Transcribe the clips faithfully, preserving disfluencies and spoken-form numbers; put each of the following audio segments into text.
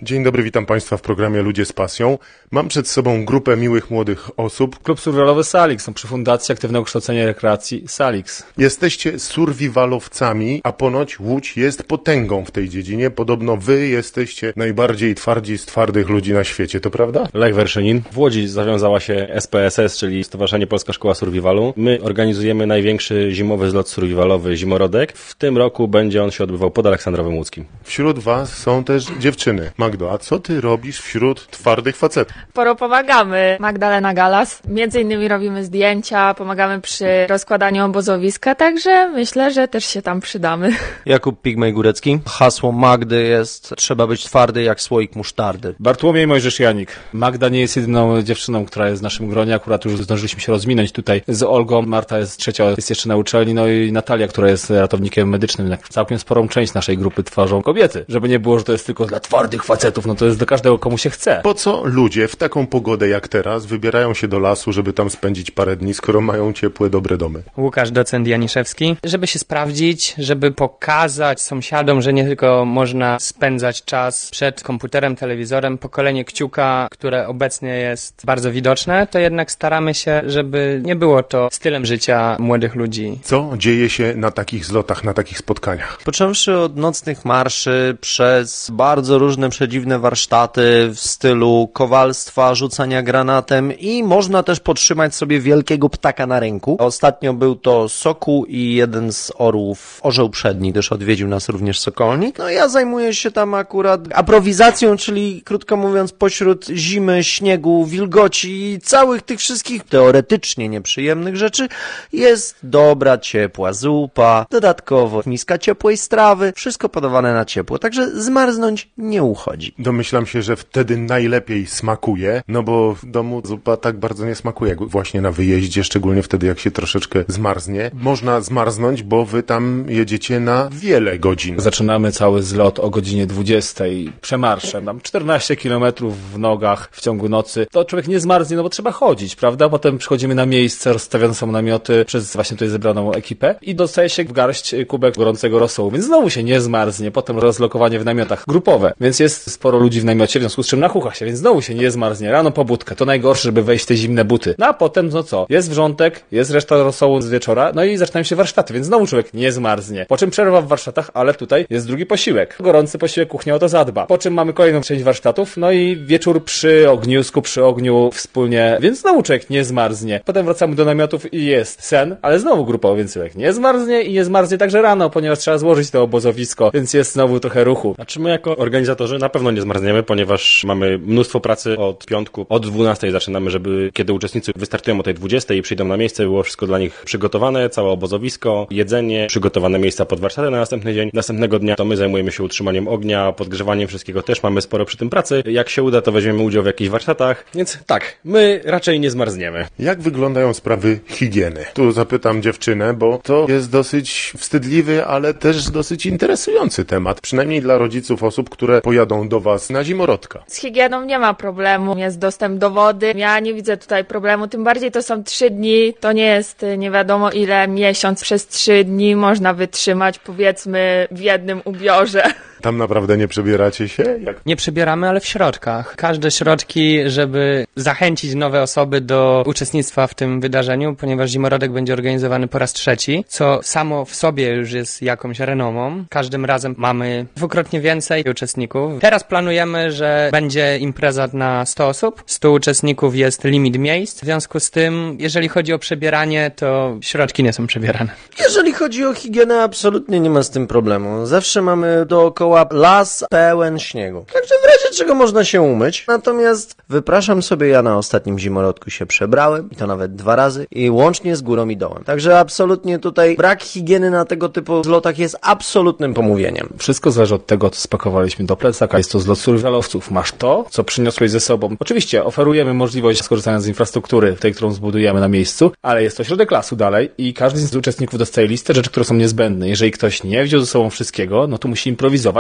Dzień dobry, witam Państwa w programie Ludzie z Pasją. Mam przed sobą grupę miłych młodych osób. Klub survivalowy Salix, są przy Fundacji Aktywnego Kształcenia i Rekreacji Salix. Jesteście survivalowcami, a ponoć Łódź jest potęgą w tej dziedzinie. Podobno wy jesteście najbardziej twardzi z twardych ludzi na świecie, to prawda? Lech Werszynin. W Łodzi zawiązała się S P S S, czyli Stowarzyszenie Polska Szkoła Survivalu. My organizujemy największy zimowy zlot survivalowy Zimorodek. W tym roku będzie on się odbywał pod Aleksandrowem Łódzkim. Wśród was są też dziewczyny. Magdo, a co ty robisz wśród twardych facetów? Sporo pomagamy. Magdalena Galas. Między innymi robimy zdjęcia, pomagamy przy rozkładaniu obozowiska, także myślę, że też się tam przydamy. Jakub Pigmej-Górecki. Hasło Magdy jest: trzeba być twardy jak słoik musztardy. Bartłomiej Mojżesz-Janik. Magda nie jest jedyną dziewczyną, która jest w naszym gronie, akurat już zdążyliśmy się rozminąć tutaj z Olgą. Marta jest trzecia, jest jeszcze na uczelni, no i Natalia, która jest ratownikiem medycznym. Jak całkiem sporą część naszej grupy tworzą kobiety. Żeby nie było, że to jest tylko dla twardych facetów, no to jest do każdego, komu się chce. Po co ludzie w taką pogodę jak teraz wybierają się do lasu, żeby tam spędzić parę dni, skoro mają ciepłe, dobre domy? Łukasz Docent Janiszewski. Żeby się sprawdzić, żeby pokazać sąsiadom, że nie tylko można spędzać czas przed komputerem, telewizorem. Pokolenie kciuka, które obecnie jest bardzo widoczne, to jednak staramy się, żeby nie było to stylem życia młodych ludzi. Co dzieje się na takich zlotach, na takich spotkaniach? Począwszy od nocnych marszy, przez bardzo różne przedziwne warsztaty w stylu kowalstwa, rzucania granatem i można też podtrzymać sobie wielkiego ptaka na ręku. Ostatnio był to sokół i jeden z orłów, orzeł przedni, też odwiedził nas również sokolnik. No ja zajmuję się tam akurat aprowizacją, czyli krótko mówiąc pośród zimy, śniegu, wilgoci i całych tych wszystkich teoretycznie nieprzyjemnych rzeczy jest dobra, ciepła zupa, dodatkowo miska ciepłej strawy, wszystko podawane na ciepło, także zmarznąć nie uchodzi. Domyślam się, że wtedy najlepiej smakuje, no bo w domu zupa tak bardzo nie smakuje, jak właśnie na wyjeździe, szczególnie wtedy, jak się troszeczkę zmarznie. Można zmarznąć, bo wy tam jedziecie na wiele godzin. Zaczynamy cały zlot o godzinie dwudziestej przemarszem. Mam czternaście kilometrów w nogach w ciągu nocy. To człowiek nie zmarznie, no bo trzeba chodzić, prawda? Potem przychodzimy na miejsce, rozstawione są namioty przez właśnie tutaj zebraną ekipę i dostaje się w garść kubek gorącego rosołu, więc znowu się nie zmarznie. Potem rozlokowanie w namiotach grupowe, więc jest sporo ludzi w namiocie, w związku z czym nachucha się, więc znowu się nie zmarznie. Rano pobudkę, to najgorsze, żeby wejść w te zimne buty. No a potem, no co? Jest wrzątek, jest reszta rosołu z wieczora, no i zaczynają się warsztaty, więc znowu człowiek nie zmarznie. Po czym przerwa w warsztatach, ale tutaj jest drugi posiłek. Gorący posiłek, kuchnia o to zadba. Po czym mamy kolejną część warsztatów, no i wieczór przy ognisku, przy ogniu wspólnie, więc znowu człowiek nie zmarznie. Potem wracamy do namiotów i jest sen, ale znowu grupowo, więc człowiek nie zmarznie i nie zmarznie także rano, ponieważ trzeba złożyć to obozowisko, więc jest znowu trochę ruchu. Znaczy my jako organizatorzy na pewno nie zmarzniemy, ponieważ mamy mnóstwo pracy od piątku, od dwunastej zaczynamy, żeby kiedy uczestnicy wystartują o tej dwudziestej i przyjdą na miejsce, było wszystko dla nich przygotowane, całe obozowisko, jedzenie, przygotowane miejsca pod warsztaty na następny dzień. Następnego dnia to my zajmujemy się utrzymaniem ognia, podgrzewaniem wszystkiego, też mamy sporo przy tym pracy. Jak się uda, to weźmiemy udział w jakichś warsztatach, więc tak, my raczej nie zmarzniemy. Jak wyglądają sprawy higieny? Tu zapytam dziewczynę, bo to jest dosyć wstydliwy, ale też dosyć interesujący temat, przynajmniej dla rodziców osób, które pojadą do was na zimorodka. Z higieną nie ma problemu, jest dostęp do wody. Ja nie widzę tutaj problemu, tym bardziej to są trzy dni, to nie jest nie wiadomo ile miesiąc, przez trzy dni można wytrzymać, powiedzmy, w jednym ubiorze. Tam naprawdę nie przebieracie się? Jak? Nie przebieramy, ale w środkach. Każde środki, żeby zachęcić nowe osoby do uczestnictwa w tym wydarzeniu, ponieważ Zimorodek będzie organizowany po raz trzeci, co samo w sobie już jest jakąś renomą. Każdym razem mamy dwukrotnie więcej uczestników. Teraz planujemy, że będzie impreza na sto osób. stu uczestników jest limit miejsc. W związku z tym, jeżeli chodzi o przebieranie, to środki nie są przebierane. Jeżeli chodzi o higienę, absolutnie nie ma z tym problemu. Zawsze mamy dookoła las pełen śniegu. Także w razie czego można się umyć. Natomiast wypraszam sobie, ja na ostatnim zimorodku się przebrałem i to nawet dwa razy i łącznie z górą i dołem. Także absolutnie tutaj brak higieny na tego typu zlotach jest absolutnym pomówieniem. Wszystko zależy od tego, co spakowaliśmy do plecaka. Jest to zlot survivalowców. Masz to, co przyniosłeś ze sobą. Oczywiście oferujemy możliwość skorzystania z infrastruktury, tej, którą zbudujemy na miejscu, ale jest to środek lasu dalej i każdy z uczestników dostaje listę rzeczy, które są niezbędne. Jeżeli ktoś nie wziął ze sobą wszystkiego, no to musi improwizować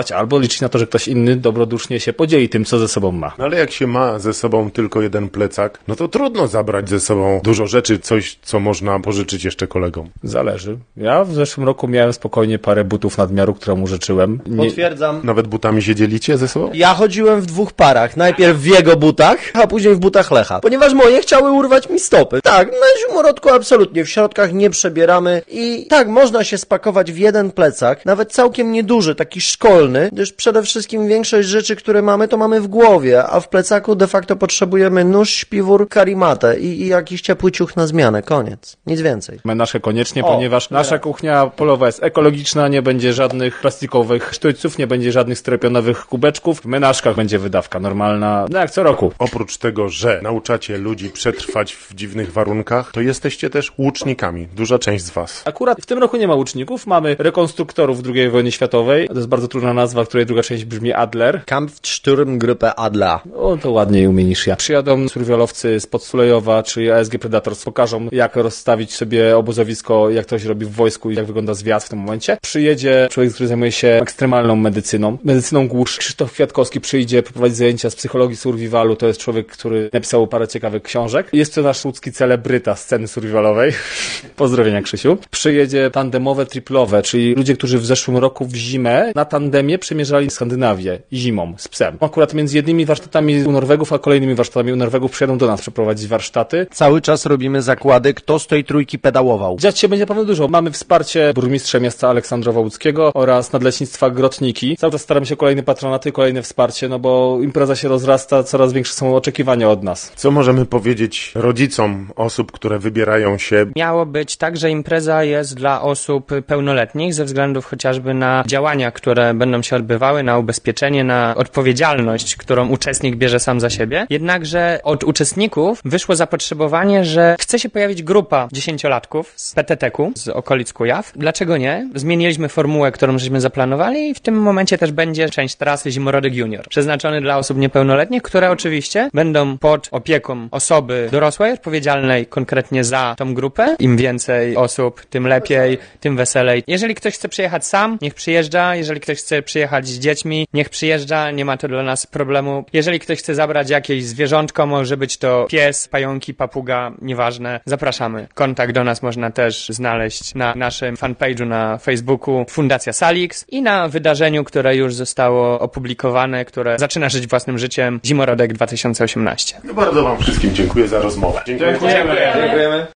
dawać, albo liczyć na to, że ktoś inny dobrodusznie się podzieli tym, co ze sobą ma. No ale jak się ma ze sobą tylko jeden plecak, no to trudno zabrać ze sobą dużo rzeczy, coś, co można pożyczyć jeszcze kolegom. Zależy. Ja w zeszłym roku miałem spokojnie parę butów nadmiaru, którą użyczyłem. Nie... Potwierdzam. Nawet butami się dzielicie ze sobą? Ja chodziłem w dwóch parach. Najpierw w jego butach, a później w butach Lecha. Ponieważ moje chciały urwać mi stopy. Tak, na zimorodku absolutnie. W środkach nie przebieramy i tak, można się spakować w jeden plecak, nawet całkiem nieduży, taki szkolny, gdyż przede wszystkim większość rzeczy, które mamy, to mamy w głowie, a w plecaku de facto potrzebujemy nóż, śpiwór, karimatę i, i jakiś ciepły ciuch na zmianę. Koniec. Nic więcej. Menażkę koniecznie, O, ponieważ nasza kuchnia polowa jest ekologiczna, nie będzie żadnych plastikowych sztućców, nie będzie żadnych styropionowych kubeczków. W menażkach będzie wydawka normalna, no jak co roku. Oprócz tego, że nauczacie ludzi przetrwać w dziwnych warunkach, to jesteście też łucznikami. Duża część z was. Akurat w tym roku nie ma łuczników, mamy rekonstruktorów drugiej wojny światowej. To jest bardzo trudna nazwa, w której druga część brzmi Adler. Kampfsturmgruppe Adler. O, to ładniej umie niż ja. Przyjadą survivalowcy z Podsulejowa, czyli A S G Predators, pokażą, jak rozstawić sobie obozowisko, jak to się robi w wojsku i jak wygląda zwiat w tym momencie. Przyjedzie człowiek, który zajmuje się ekstremalną medycyną, medycyną głóż. Krzysztof Kwiatkowski przyjdzie poprowadzić zajęcia z psychologii survivalu. To jest człowiek, który napisał parę ciekawych książek. Jest to nasz łódzki celebryta sceny survivalowej. Pozdrowienia, Krzysiu. Przyjedzie tandemowe, triplowe, czyli ludzie, którzy w zeszłym roku w zimę na tandemie przemierzali Skandynawię zimą z psem. Akurat między jednymi warsztatami u Norwegów, a kolejnymi warsztatami u Norwegów przyjadą do nas przeprowadzić warsztaty. Cały czas robimy zakłady, kto z tej trójki pedałował. Dziać się będzie naprawdę dużo. Mamy wsparcie burmistrza miasta Aleksandrowa Łódzkiego oraz Nadleśnictwa Grotniki. Cały czas staramy się kolejne patronaty, kolejne wsparcie, no bo impreza się rozrasta, coraz większe są oczekiwania od nas. Co możemy powiedzieć rodzicom osób, które wybierają się? Miało być tak, że impreza jest dla osób pełnoletnich ze względów chociażby na działania, które będą się odbywały, na ubezpieczenie, na odpowiedzialność, którą uczestnik bierze sam za siebie. Jednakże od uczestników wyszło zapotrzebowanie, że chce się pojawić grupa dziesięciolatków z P T T ku, z okolic Kujaw. Dlaczego nie? Zmieniliśmy formułę, którą żeśmy zaplanowali i w tym momencie też będzie część trasy Zimorodek Junior, przeznaczony dla osób niepełnoletnich, które oczywiście będą pod opieką osoby dorosłej, odpowiedzialnej konkretnie za tą grupę. Im więcej osób, tym lepiej, tym weselej. Jeżeli ktoś chce przyjechać sam, niech przyjeżdża. Jeżeli ktoś chce przyjechać z dziećmi, niech przyjeżdża. Nie ma to dla nas problemu. Jeżeli ktoś chce zabrać jakieś zwierzątko, może być to pies, pająki, papuga, nieważne. Zapraszamy. Kontakt do nas można też znaleźć na naszym fanpage'u na Facebooku Fundacja Salix i na wydarzeniu, które już zostało opublikowane, które zaczyna żyć własnym życiem, Zimorodek dwa tysiące osiemnaście. No bardzo wam wszystkim dziękuję za rozmowę. Dziękuję. Dziękujemy. Dziękujemy.